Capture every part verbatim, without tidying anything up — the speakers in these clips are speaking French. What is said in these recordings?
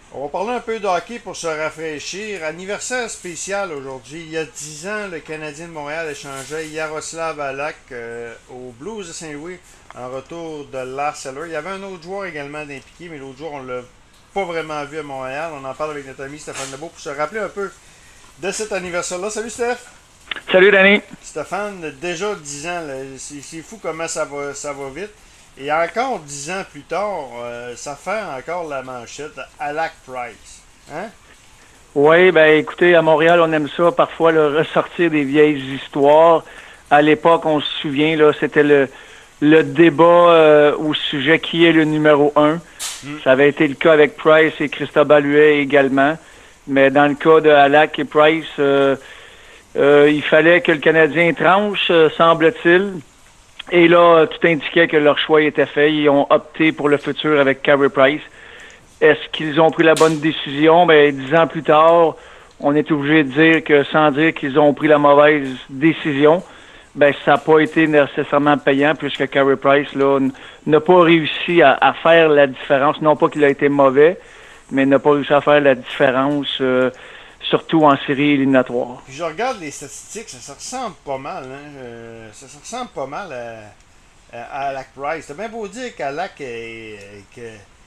On va parler un peu de hockey pour se rafraîchir. Anniversaire spécial aujourd'hui. Il y a dix ans, le Canadien de Montréal échangeait Yaroslav Halak euh, aux Blues de Saint-Louis en retour de Lars Eller. Il y avait un autre joueur également d'impliqué, mais l'autre joueur, on l'a pas vraiment vu à Montréal. On en parle avec notre ami Stéphane Lebeau pour se rappeler un peu de cet anniversaire-là. Salut Steph! Salut Danny! Stéphane, déjà dix ans, c'est, c'est fou comment ça va, ça va vite. Et encore dix ans plus tard, euh, ça fait encore la manchette Halak Price. Hein? Oui, ben écoutez, à Montréal, on aime ça parfois là, ressortir des vieilles histoires. À l'époque, on se souvient, là, c'était le, le débat euh, au sujet qui est le numéro un. Mm. Ça avait été le cas avec Price et Cristobal Huet également. Mais dans le cas de Halak et Price, euh, euh, il fallait que le Canadien tranche, euh, semble-t-il. Et là, tout indiquait que leur choix était fait. Ils ont opté pour le futur avec Carey Price. Est-ce qu'ils ont pris la bonne décision? Ben, dix ans plus tard, on est obligé de dire que, sans dire qu'ils ont pris la mauvaise décision, ben, ça n'a pas été nécessairement payant puisque Carey Price, là, n'a pas réussi à, à faire la différence. Non pas qu'il a été mauvais, mais n'a pas réussi à faire la différence, euh, surtout en série éliminatoire. Puis je regarde les statistiques, ça, ça ressemble pas mal, hein? Euh, ça, ça ressemble pas mal à, à, à Halak Price. T'as bien beau dire qu'Halak est, que,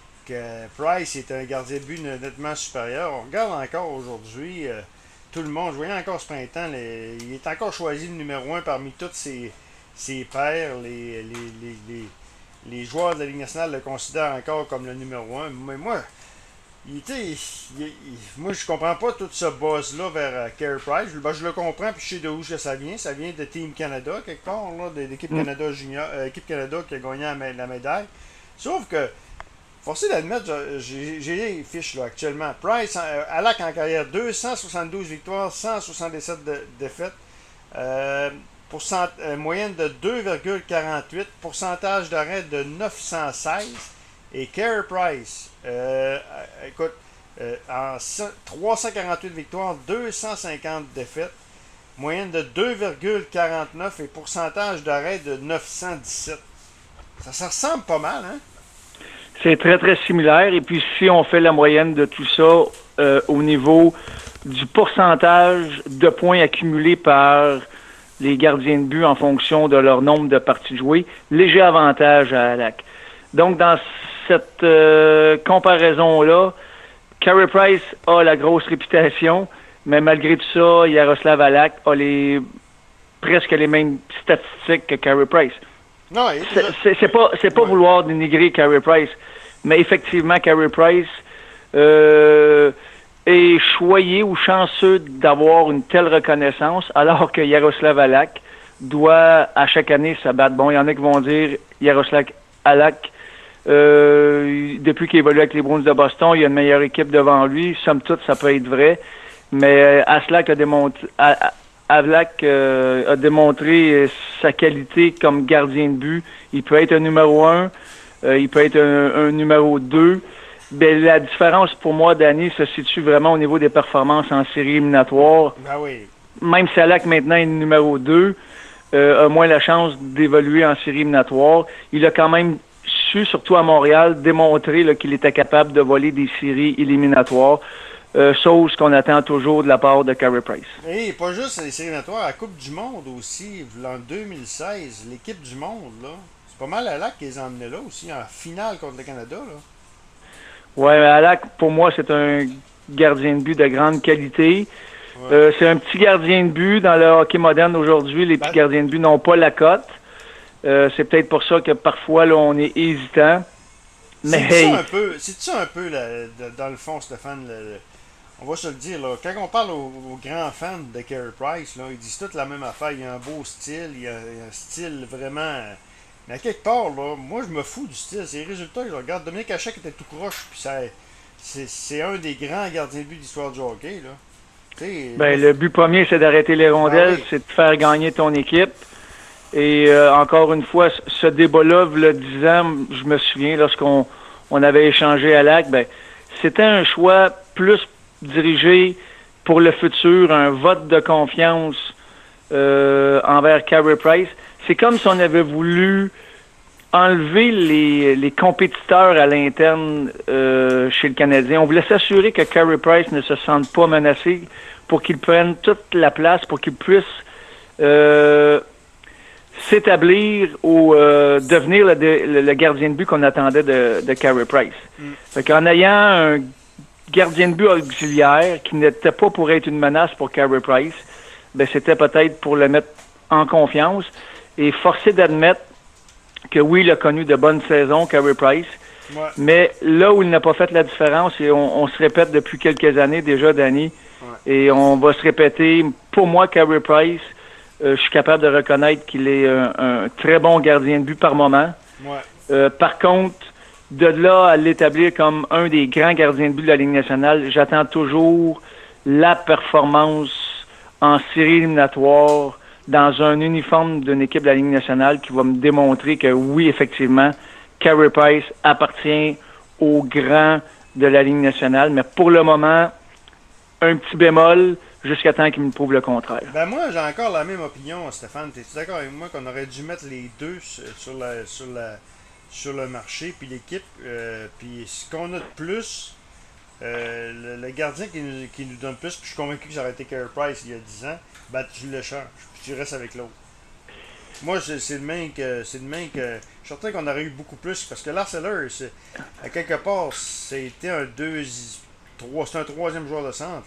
que Price est un gardien de but nettement supérieur. On regarde encore aujourd'hui, euh, tout le monde, je voyais encore ce printemps, les, il est encore choisi le numéro un parmi tous ses, ses pairs. Les, les, les, les, les joueurs de la Ligue nationale le considèrent encore comme le numéro un. Mais moi, Il, il, il, moi, je comprends pas tout ce buzz-là vers euh, Carey Price. Ben, je le comprends, puis je sais de où que ça vient. Ça vient de Team Canada, quelque part, là, de l'équipe mm. Canada junior, euh, équipe Canada qui a gagné la, la médaille. Sauf que, forcé d'admettre, j'ai, j'ai les fiches là, actuellement. Price, euh, Halak en carrière, deux cent soixante-douze victoires, cent soixante-dix-sept de, défaites. Euh, pourcent, euh, moyenne de deux virgule quarante-huit, pourcentage d'arrêt de neuf cent seize. Et Carey Price, euh, écoute, euh, en trois cent quarante-huit victoires, deux cent cinquante défaites, moyenne de deux virgule quarante-neuf et pourcentage d'arrêt de neuf cent dix-sept. Ça, ça ressemble pas mal, hein? C'est très, très similaire. Et puis, si on fait la moyenne de tout ça euh, au niveau du pourcentage de points accumulés par les gardiens de but en fonction de leur nombre de parties jouées, léger avantage à Halak. Donc, dans cette euh, comparaison-là, Carey Price a la grosse réputation, mais malgré tout ça, Yaroslav Halak a les presque les mêmes statistiques que Carey Price. Non, c'est, c'est, c'est pas c'est pas ouais. vouloir dénigrer Carey Price, mais effectivement, Carey Price euh, est choyé ou chanceux d'avoir une telle reconnaissance, alors que Yaroslav Halak doit à chaque année se battre. Bon, il y en a qui vont dire Yaroslav Halak, Euh, depuis qu'il évolue avec les Bruins de Boston, il y a une meilleure équipe devant lui. Somme toute, ça peut être vrai. Mais Halak a démontré, Halak, euh, a démontré sa qualité comme gardien de but. Il peut être un numéro un, euh, il peut être un, un numéro deux. Ben, la différence pour moi, Danny, se situe vraiment au niveau des performances en série éliminatoire. Ben oui. Même si Halak maintenant est numéro deux, euh, a moins la chance d'évoluer en série éliminatoire. Il a quand même surtout à Montréal, démontrer là, qu'il était capable de voler des séries éliminatoires, euh, chose qu'on attend toujours de la part de Carey Price. Et pas juste les séries éliminatoires, la Coupe du Monde aussi, en deux mille seize, l'équipe du monde, là, c'est pas mal Halak qui les a emmenés là aussi, en finale contre le Canada. Là. Ouais, mais Halak, pour moi, c'est un gardien de but de grande qualité. Ouais. Euh, c'est un petit gardien de but dans le hockey moderne aujourd'hui. Les ben... petits gardiens de but n'ont pas la cote. Euh, c'est peut-être pour ça que parfois là, on est hésitant. Mais c'est ça un peu, c'est ça un peu là, dans le fond, Stéphane. Là, on va se le dire là. Quand on parle aux, aux grands fans de Carey Price, là, ils disent tous la même affaire. Il y a un beau style, il y a, il y a un style vraiment. Mais à quelque part là, moi je me fous du style. C'est les résultats que je regarde. Dominique Hachek était tout croche, puis ça, c'est, c'est un des grands gardiens de but de l'histoire du hockey là. T'sais, ben là, le but premier, c'est d'arrêter les rondelles, ah oui. C'est de faire gagner ton équipe. Et euh, encore une fois, ce débat-là, il y a dix ans, je me souviens, lorsqu'on on avait échangé à Halak, ben, c'était un choix plus dirigé pour le futur, un vote de confiance euh, envers Carey Price. C'est comme si on avait voulu enlever les, les compétiteurs à l'interne euh, chez le Canadien. On voulait s'assurer que Carey Price ne se sente pas menacé pour qu'il prenne toute la place, pour qu'il puisse euh, s'établir ou euh, devenir le, le, le gardien de but qu'on attendait de, de Carey Price. Mm. Fait qu'en ayant un gardien de but auxiliaire qui n'était pas pour être une menace pour Carey Price, ben c'était peut-être pour le mettre en confiance et forcer d'admettre que oui, il a connu de bonnes saisons, Carey Price, ouais. Mais là où il n'a pas fait la différence, et on, on se répète depuis quelques années déjà, Danny, ouais. Et on va se répéter, pour moi, Carey Price, euh, je suis capable de reconnaître qu'il est un, un très bon gardien de but par moment. Ouais. Euh, par contre, de là à l'établir comme un des grands gardiens de but de la Ligue nationale, j'attends toujours la performance en série éliminatoire, dans un uniforme d'une équipe de la Ligue nationale qui va me démontrer que oui, effectivement, Carey Price appartient aux grands de la Ligue nationale. Mais pour le moment, un petit bémol jusqu'à temps qu'il me prouve le contraire. Ben moi, j'ai encore la même opinion, Stéphane. Es-tu d'accord avec moi qu'on aurait dû mettre les deux sur, la, sur, la, sur le marché, puis l'équipe, euh, puis ce qu'on a de plus, euh, le, le gardien qui nous, qui nous donne plus, puis je suis convaincu que ça aurait été Carey Price il y a dix ans, ben tu le changes. Tu restes avec l'autre. Moi, c'est le même que. C'est le même que. Je suis certain qu'on aurait eu beaucoup plus. Parce que Lars Eller, à quelque part, c'était un deux. trois, c'est un troisième joueur de centre.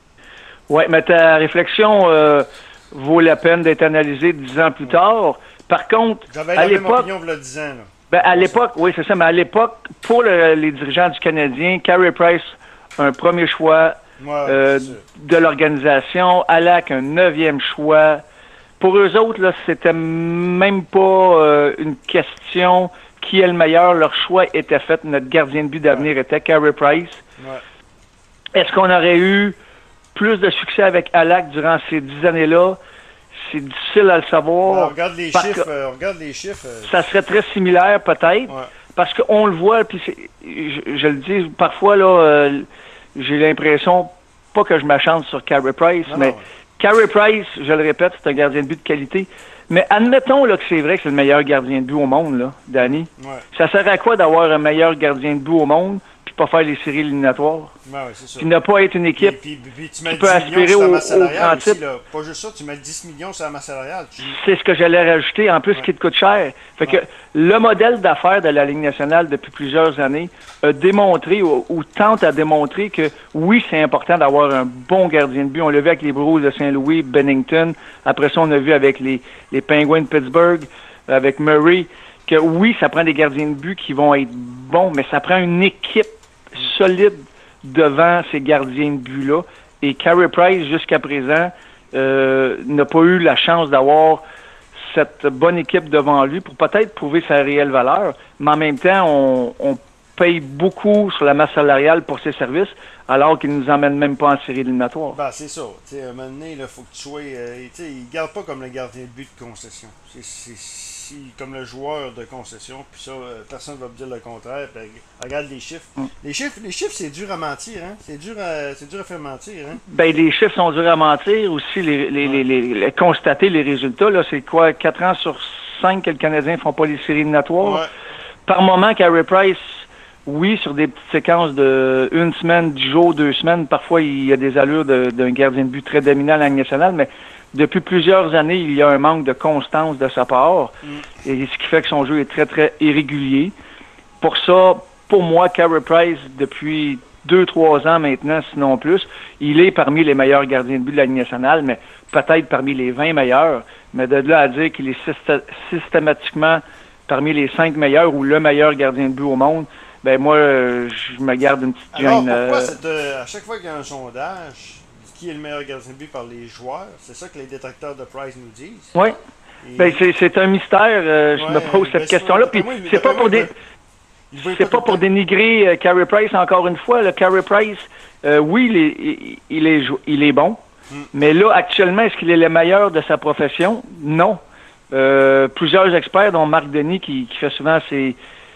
Oui, mais ta réflexion euh, vaut la peine d'être analysée dix ans plus ouais. tard. Par contre. J'avais la même opinion il y a dix ans. Là. Ben, à l'époque, oui, c'est ça, mais à l'époque, pour le, les dirigeants du Canadien, Carey Price, un premier choix ouais, euh, de l'organisation, Halak, un neuvième choix. Pour eux autres, là, c'était même pas euh, une question qui est le meilleur. Leur choix était fait. Notre gardien de but d'avenir ouais. était Carey Price. Ouais. Est-ce qu'on aurait eu plus de succès avec Halak durant ces dix années-là? C'est difficile à le savoir. Ouais, on regarde les chiffres. Euh, on regarde les chiffres. Euh... Ça serait très similaire, peut-être. Ouais. Parce qu'on le voit, puis je, je le dis, parfois, là, euh, j'ai l'impression, pas que je m'achante sur Carey Price, non, mais... Non, ouais. Carey Price, je le répète, c'est un gardien de but de qualité. Mais admettons là, que c'est vrai que c'est le meilleur gardien de but au monde, là, Danny. Ouais. Ça sert à quoi d'avoir un meilleur gardien de but au monde puis pas faire les séries éliminatoires? Ouais, ouais, c'est ça. Puis ne pas être une équipe puis, puis, puis, tu mets qui peut aspirer au, au grand titre. Là. Pas juste ça, tu mets dix millions sur la masse salariale. Tu... C'est ce que j'allais rajouter, en plus, ouais. qui te coûte cher. Fait ouais. que le modèle d'affaires de la Ligue nationale depuis plusieurs années a démontré ou, ou tente à démontrer que oui, c'est important d'avoir un bon gardien de but. On l'a vu avec les Bruins de Saint-Louis, Bennington. Après ça, on a vu avec les, les Penguins de Pittsburgh, avec Murray, que oui, ça prend des gardiens de but qui vont être bons, mais ça prend une équipe solide devant ces gardiens de but-là. Et Carey Price, jusqu'à présent, euh, n'a pas eu la chance d'avoir cette bonne équipe devant lui pour peut-être prouver sa réelle valeur. Mais en même temps, on, on paye beaucoup sur la masse salariale pour ses services, alors qu'il ne nous emmène même pas en série éliminatoire. Ben, c'est ça. T'sais, à un moment donné, il faut que tu sois... Euh, il ne garde pas comme le gardien de but de concession. C'est comme le joueur de concession, puis ça, euh, personne ne va me dire le contraire. Puis, regarde les chiffres. Mm. Les chiffres, les chiffres c'est dur à mentir. Hein? C'est dur, dur à faire mentir. Hein? Ben, les chiffres sont durs à mentir. Aussi, les, les, ouais. les, les, les, constater les résultats. Là, c'est quoi, quatre ans sur cinq que les Canadiens ne font pas les séries éliminatoires. Ouais. Par moment, Carey Price... Oui, sur des petites séquences de une semaine, dix jours, deux semaines, parfois il y a des allures d'un gardien de but très dominant à la Ligue nationale, mais depuis plusieurs années, il y a un manque de constance de sa part, mm. et ce qui fait que son jeu est très, très irrégulier. Pour ça, pour moi, Carey Price, depuis deux, trois ans maintenant, sinon plus, il est parmi les meilleurs gardiens de but de la Ligue nationale, mais peut-être parmi les vingt meilleurs, mais de là à dire qu'il est systématiquement parmi les cinq meilleurs ou le meilleur gardien de but au monde, ben moi, euh, je me garde une petite gêne. Alors, pourquoi euh... cette, euh, à chaque fois qu'il y a un sondage, qui est le meilleur gardien de but par les joueurs, c'est ça que les détracteurs de Price nous disent? Oui. Et... Ben, c'est un mystère. Euh, je ouais, me pose cette question-là. Puis c'est pas pour des... C'est pas pour dénigrer euh, Carey Price, encore une fois. Le Carey Price, euh, oui, il est, il est, il est bon. Mm. Mais là, actuellement, est-ce qu'il est le meilleur de sa profession? Non. Euh, plusieurs experts, dont Marc Denis, qui, qui fait souvent ses...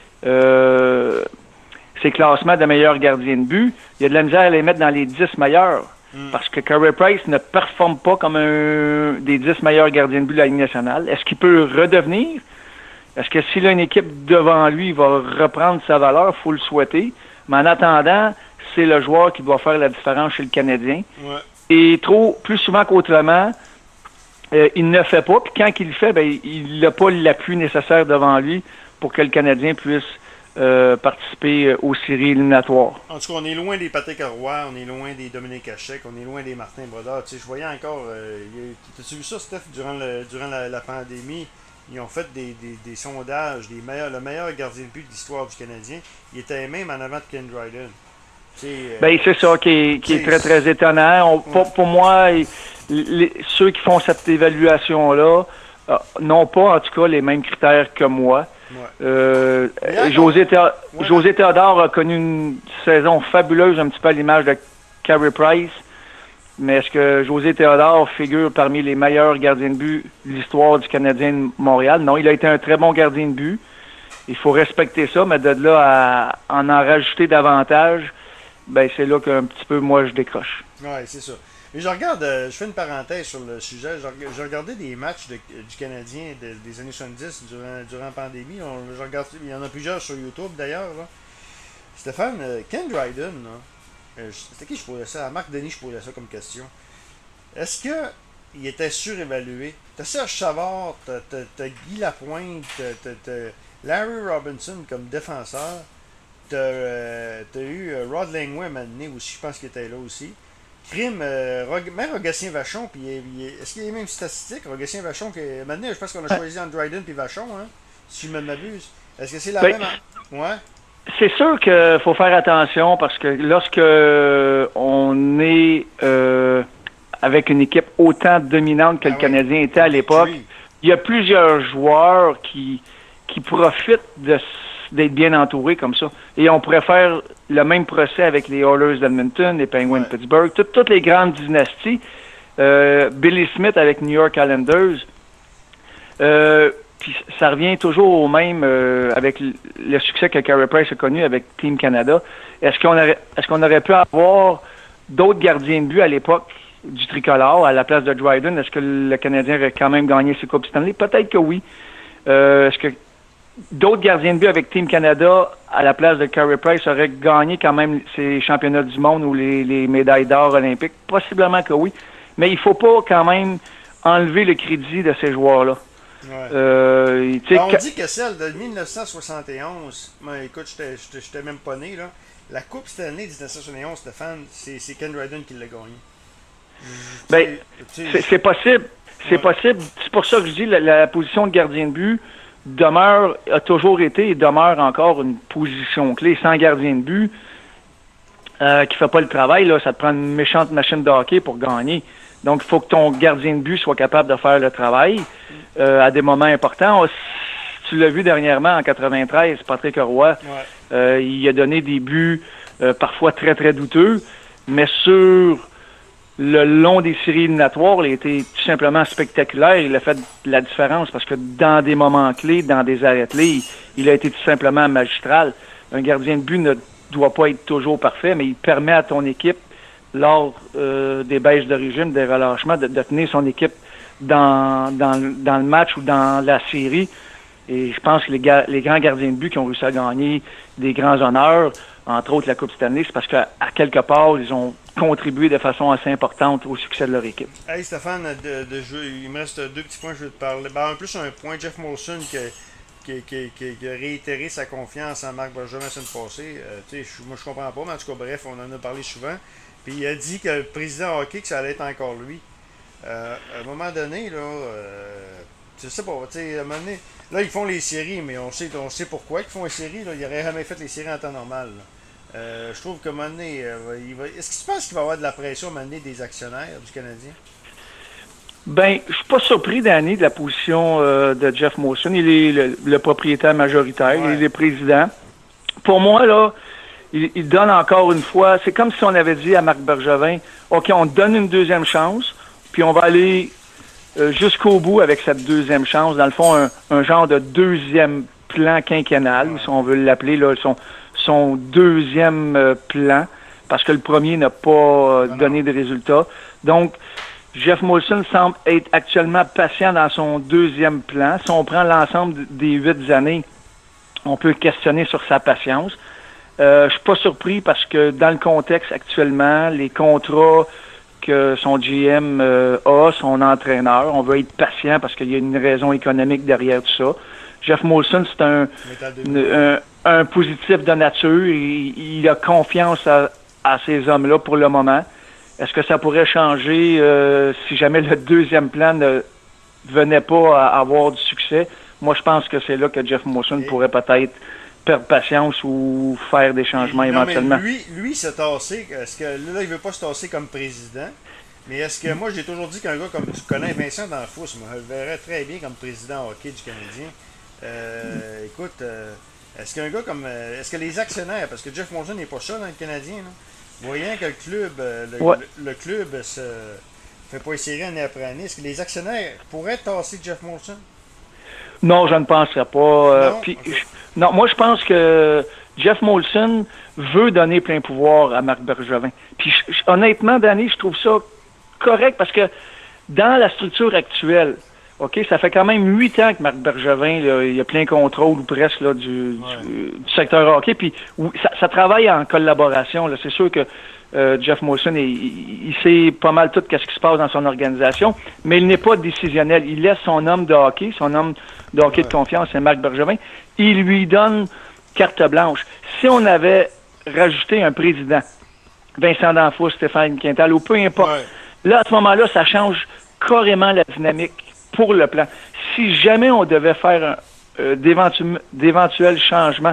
Euh, ses classements de meilleurs gardiens de but, il y a de la misère à les mettre dans les dix meilleurs. Mm. Parce que Carey Price ne performe pas comme un des dix meilleurs gardiens de but de la Ligue nationale. Est-ce qu'il peut redevenir? Est-ce que s'il a une équipe devant lui, il va reprendre sa valeur? Il faut le souhaiter. Mais en attendant, c'est le joueur qui doit faire la différence chez le Canadien. Ouais. Et trop, plus souvent qu'autrement, euh, il ne le fait pas. Puis quand il le fait, ben, il n'a pas l'appui nécessaire devant lui pour que le Canadien puisse euh, participer aux séries éliminatoires. En tout cas, on est loin des Patrick Roy, on est loin des Dominique Hachek, on est loin des Martin Brodeur. Tu sais, je voyais encore... Euh, T'as-tu vu ça, Steph, durant, le, durant la, la pandémie? Ils ont fait des, des, des sondages, des meilleurs, le meilleur gardien de but de l'histoire du Canadien. Il était même en avant de Ken Dryden. Euh, ben, c'est ça qui est, qui est très, très étonnant. On, ouais. pour, pour moi, les, ceux qui font cette évaluation-là euh, n'ont pas, en tout cas, les mêmes critères que moi. Ouais. Euh, José, Théo- ouais. José Théodore a connu une saison fabuleuse, un petit peu à l'image de Carey Price. Mais est-ce que José Théodore figure parmi les meilleurs gardiens de but de l'histoire du Canadien de Montréal? Non, il a été un très bon gardien de but. Il faut respecter ça, mais de là à en en rajouter davantage, ben c'est là qu'un petit peu, moi, je décroche. Oui, c'est ça. Mais je regarde, euh, je fais une parenthèse sur le sujet. J'ai regardé des matchs de, du Canadien de, des années soixante-dix durant, durant la pandémie. On, je regarde, il y en a plusieurs sur YouTube, d'ailleurs. Là. Stéphane, euh, Ken Dryden, là, Euh, c'était qui je posais ça? À Marc Denis, je posais ça comme question. Est-ce qu'il était surévalué? T'as Serge Savard, t'as, t'as, t'as Guy Lapointe, t'as, t'as, t'as Larry Robinson comme défenseur, t'as, euh, t'as eu euh, Rod Langway à un moment donné aussi, je pense qu'il était là aussi. Crime, euh, Rog- même Rogatien Vachon, puis est-ce qu'il y a les mêmes statistiques? Rogatien Vachon, qui, à un moment donné, je pense qu'on a choisi entre Dryden puis Vachon, hein, si je ne m'abuse. Est-ce que c'est la ben, même... Ouais? C'est sûr qu'il faut faire attention parce que lorsque on est euh, avec une équipe autant dominante que ah le oui. Canadien était à l'époque, oui. il y a plusieurs joueurs qui qui profitent de, d'être bien entourés comme ça. Et on pourrait faire le même procès avec les Oilers d'Edmonton, les Penguins ouais. de Pittsburgh, tout, toutes les grandes dynasties. Euh, Billy Smith avec New York Islanders. Euh, Puis ça revient toujours au même euh, avec le succès que Carey Price a connu avec Team Canada. Est-ce qu'on aurait est-ce qu'on aurait pu avoir d'autres gardiens de but à l'époque du tricolore à la place de Dryden? Est-ce que le Canadien aurait quand même gagné ses Coupes Stanley? Peut-être que oui. Euh, est-ce que d'autres gardiens de but avec Team Canada à la place de Carey Price auraient gagné quand même ces championnats du monde ou les, les médailles d'or olympiques? Possiblement que oui. Mais il faut pas quand même enlever le crédit de ces joueurs-là. Ouais. Euh, ben, on dit que celle de dix-neuf cent soixante et onze, ben, écoute, je n'étais même pas né, là. La Coupe Stanley dix-neuf cent soixante et onze, Stéphane, c'est, c'est Ken Dryden qui l'a gagnée. Ben, c'est, c'est possible. C'est ouais. possible. C'est pour ça que je dis la, la position de gardien de but demeure, a toujours été et demeure encore une position clé. Sans gardien de but euh, qui ne fait pas le travail, là, ça te prend une méchante machine de hockey pour gagner. Donc, il faut que ton gardien de but soit capable de faire le travail euh, à des moments importants. Tu l'as vu dernièrement, en quatre-vingt-treize, Patrick Roy, ouais. euh, il a donné des buts euh, parfois très, très douteux, mais sur le long des séries éliminatoires, il a été tout simplement spectaculaire. Il a fait la différence parce que dans des moments clés, dans des arrêts clés, il, il a été tout simplement magistral. Un gardien de but ne doit pas être toujours parfait, mais il permet à ton équipe lors euh, des baisses de régime, des relâchements, de, de tenir son équipe dans, dans, dans le match ou dans la série. Et je pense que les, ga- les grands gardiens de but qui ont réussi à gagner des grands honneurs, entre autres la Coupe Stanley, c'est parce qu'à à quelque part, ils ont contribué de façon assez importante au succès de leur équipe. Hey Stéphane, de, de jeu, il me reste deux petits points que je veux te parler. Ben, en plus, un point, Jeff Molson qui, qui, qui, qui, qui a réitéré sa confiance en Marc Bergevin la semaine passée. Euh, tu sais, moi je comprends pas, mais en tout cas, bref, on en a parlé souvent. Puis il a dit que le président hockey, que ça allait être encore lui. Euh, à un moment donné, là, euh, je sais pas, tu sais, à un moment donné, là, ils font les séries, mais on sait, on sait pourquoi ils font les séries. Là. Ils n'auraient jamais fait les séries en temps normal. Euh, je trouve qu'à un moment donné, euh, il va, est-ce que tu penses qu'il va y avoir de la pression à un moment donné des actionnaires du Canadien? Ben, je suis pas surpris, Danny, de la position euh, de Jeff Molson. Il est le, le propriétaire majoritaire, ouais. Il est le président. Pour moi, là, il, il donne encore une fois, c'est comme si on avait dit à Marc Bergevin, OK, on te donne une deuxième chance, puis on va aller euh, jusqu'au bout avec cette deuxième chance. Dans le fond, un, un genre de deuxième plan quinquennal, ouais. Si on veut l'appeler, là, son, son deuxième euh, plan, parce que le premier n'a pas euh, donné de résultats. Donc, Jeff Molson semble être actuellement patient dans son deuxième plan. Si on prend l'ensemble des huit années, on peut questionner sur sa patience. Euh, je suis pas surpris parce que dans le contexte actuellement, les contrats que son G M euh, a, son entraîneur, on veut être patient parce qu'il y a une raison économique derrière tout ça. Jeff Molson, c'est un, un, un positif de nature. Il, il a confiance à, à ces hommes-là pour le moment. Est-ce que ça pourrait changer euh, si jamais le deuxième plan ne venait pas à avoir du succès? Moi, je pense que c'est là que Jeff Molson okay. pourrait peut-être perdre patience ou faire des changements non, éventuellement. Mais lui, lui se tasser, est-ce que là, il veut pas se tasser comme président? Mais est-ce que moi, j'ai toujours dit qu'un gars comme tu connais Vincent D'Anfos, moi, je le verrais très bien comme président hockey du Canadien. Euh, écoute, euh, est-ce qu'un gars comme. Euh, est-ce que les actionnaires, parce que Jeff Molson n'est pas ça dans le Canadien, là, voyant que le club, euh, le, ouais. le, le club se fait pas essayer année après année, est-ce que les actionnaires pourraient tasser Jeff Molson? Non, je ne penserais pas. Euh, non? Puis, Okay. je, non, moi je pense que Jeff Molson veut donner plein pouvoir à Marc Bergevin. Puis je, je, honnêtement, Danny, je trouve ça correct parce que dans la structure actuelle, OK, ça fait quand même huit ans que Marc Bergevin, là, il a plein contrôle ou presque là, du, ouais. du, du secteur hockey. Puis ça, ça travaille en collaboration. Là. C'est sûr que euh, Jeff Molson, il, il, il sait pas mal tout ce qui se passe dans son organisation, mais il n'est pas décisionnel. Il laisse son homme de hockey, son homme de hockey ouais. de confiance, c'est Marc Bergevin. Il lui donne carte blanche. Si on avait rajouté un président, Vincent D'Anfos, Stéphane Quintal, ou peu importe, ouais. là, à ce moment-là, ça change carrément la dynamique pour le plan. Si jamais on devait faire un, euh, d'éventu- d'éventuels changements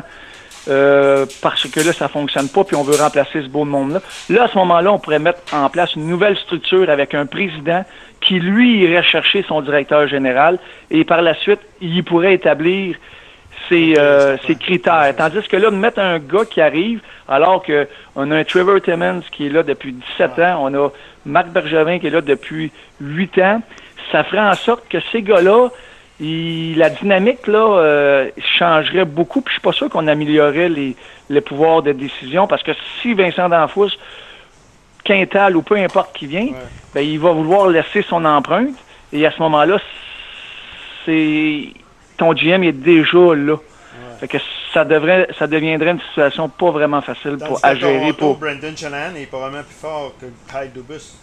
euh, parce que là, ça fonctionne pas puis on veut remplacer ce beau monde-là, là, à ce moment-là, on pourrait mettre en place une nouvelle structure avec un président qui, lui, irait chercher son directeur général et par la suite, il pourrait établir ses, euh, ses critères. Tandis que là, de mettre un gars qui arrive, alors que on a un Trevor Timmons qui est là depuis dix-sept ans, on a Marc Bergevin qui est là depuis huit ans, ça ferait en sorte que ces gars-là, il, la dynamique là euh, changerait beaucoup. Puis je suis pas sûr qu'on améliorerait les, les pouvoirs de décision parce que si Vincent D'Anfos, Quintal ou peu importe qui vient, ouais. ben, il va vouloir laisser son empreinte. Et à ce moment-là, c'est ton G M est déjà là. Ouais. Fait que ça devrait, ça deviendrait une situation pas vraiment facile pour, à gérer. Pour Brendan Shanahan est probablement plus fort que Kyle Dubas.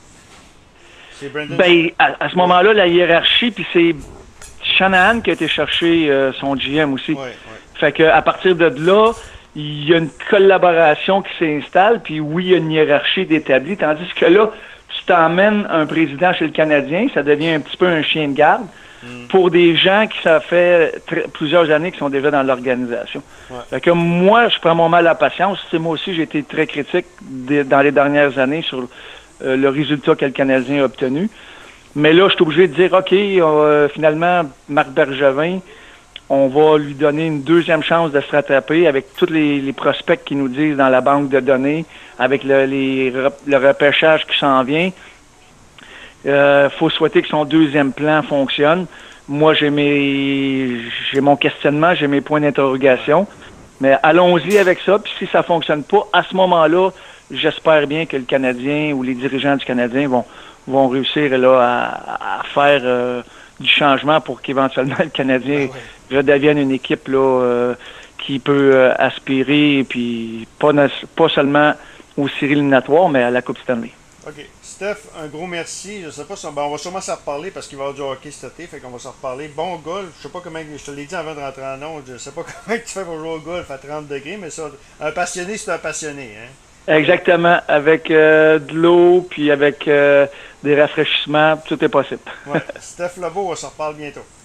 Ben, à, à ce moment-là, la hiérarchie, puis c'est Shanahan qui a été chercher euh, son G M aussi. Ouais, ouais. Fait que à partir de là, il y a une collaboration qui s'installe, puis oui, il y a une hiérarchie d'établie, tandis que là, tu t'emmènes un président chez le Canadien, ça devient un petit peu un chien de garde mm. pour des gens qui, ça fait tr- plusieurs années qui sont déjà dans l'organisation. Ouais. Fait que moi, je prends mon mal à la patience. C'est moi aussi, j'ai été très critique de, dans les dernières années sur Euh, le résultat que le Canadien a obtenu. Mais là, je suis obligé de dire, OK, euh, finalement, Marc Bergevin, on va lui donner une deuxième chance de se rattraper avec tous les, les prospects qui nous disent dans la banque de données, avec le, les, le repêchage qui s'en vient. Il euh, faut souhaiter que son deuxième plan fonctionne. Moi, j'ai mes j'ai mon questionnement, j'ai mes points d'interrogation. Mais allons-y avec ça, puis si ça fonctionne pas, à ce moment-là, j'espère bien que le Canadien ou les dirigeants du Canadien vont, vont réussir là, à, à faire euh, du changement pour qu'éventuellement le Canadien ah ouais. redevienne une équipe là, euh, qui peut euh, aspirer, puis pas, pas seulement aux séries éliminatoires, mais à la Coupe Stanley. OK. Steph, un gros merci. Je sais pas si on, ben on va sûrement s'en reparler parce qu'il va y avoir du hockey cet été, fait qu'on va s'en reparler. Bon golf, je sais pas comment, je te l'ai dit avant de rentrer en onde, je sais pas comment tu fais pour jouer au golf à trente degrés, mais ça, un passionné, c'est un passionné, hein? Exactement, avec euh, de l'eau, puis avec euh, des rafraîchissements, tout est possible. Ouais. Steph Lebeau, on s'en reparle bientôt.